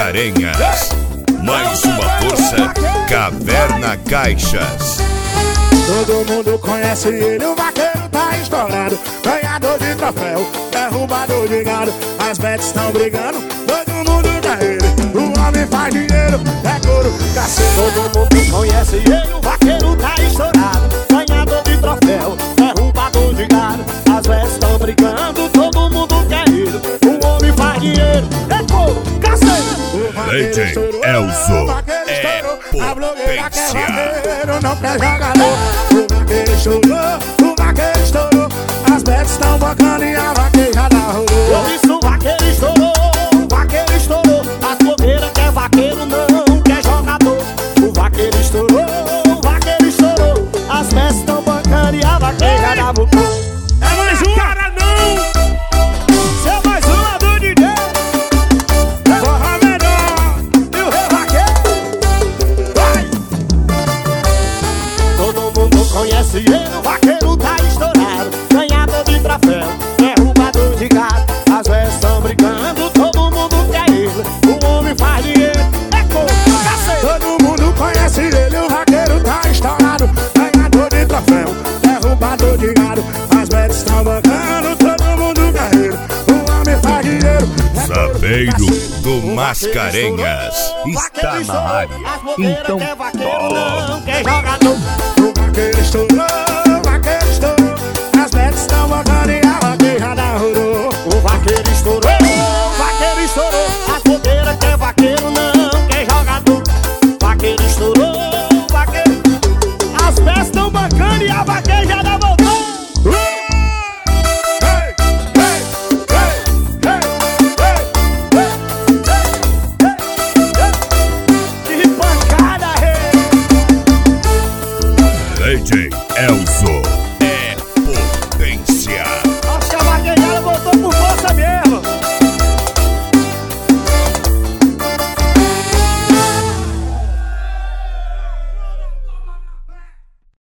Mascarenhas. Mais uma força, Caverna Caixas. Todo mundo conhece ele, o vaqueiro tá estourado. Ganhador de troféu, derrubador de gado. As betas estão brigando, todo mundo quer ele. O homem faz dinheiro, é couro, cacete. Todo mundo conhece ele, o vaqueiro tá estourado. Ganhador de troféu, derrubador de gado. As betas estão brigando, todo mundo quer ele. O homem faz dinheiro, é couro, cacete. Legend Elzo é a blogueira quer potência. vaqueiro, não quer jogador. O vaqueiro estourou, o vaqueiro estourou. As betas estão bacana e a vaquejada rolou. Por isso o vaqueiro estourou, o vaqueiro estourou. As blogueiras quer vaqueiro, não quer jogador. O vaqueiro estourou, o vaqueiro estourou. As betas estão bancando e a vaquejada voltou. É mais um cara não. Cê é mais uma do DJ. Forra menor E o rei vaqueiro vai. Todo mundo conhece ele, o vaqueiro tá estourado. Ganhador de troféu, derrubador de gado. As velhas estão brigando, todo mundo quer ele. O homem faz dinheiro, é couro, cacete. todo mundo conhece ele, o vaqueiro tá estourado. Ganhador de troféu, derrubador de gado. As betas estão bancando, todo mundo quer ele. O homem faz dinheiro, é couro, Sapeiro cacete. do Mascarenhas está na área. Então quer vaqueiro, não quer jogador. O vaqueiro estourou, o vaqueiro estourou. As betas estão bacana e a vaquejada rolou. O vaqueiro estourou, o vaqueiro estourou. As blogueiras quer vaqueiro, não quer jogador. Vaqueiro estourou, o vaqueiro. As peças estão bancando e a vaquejada voltou. Que pancada, rei. Legend Elzo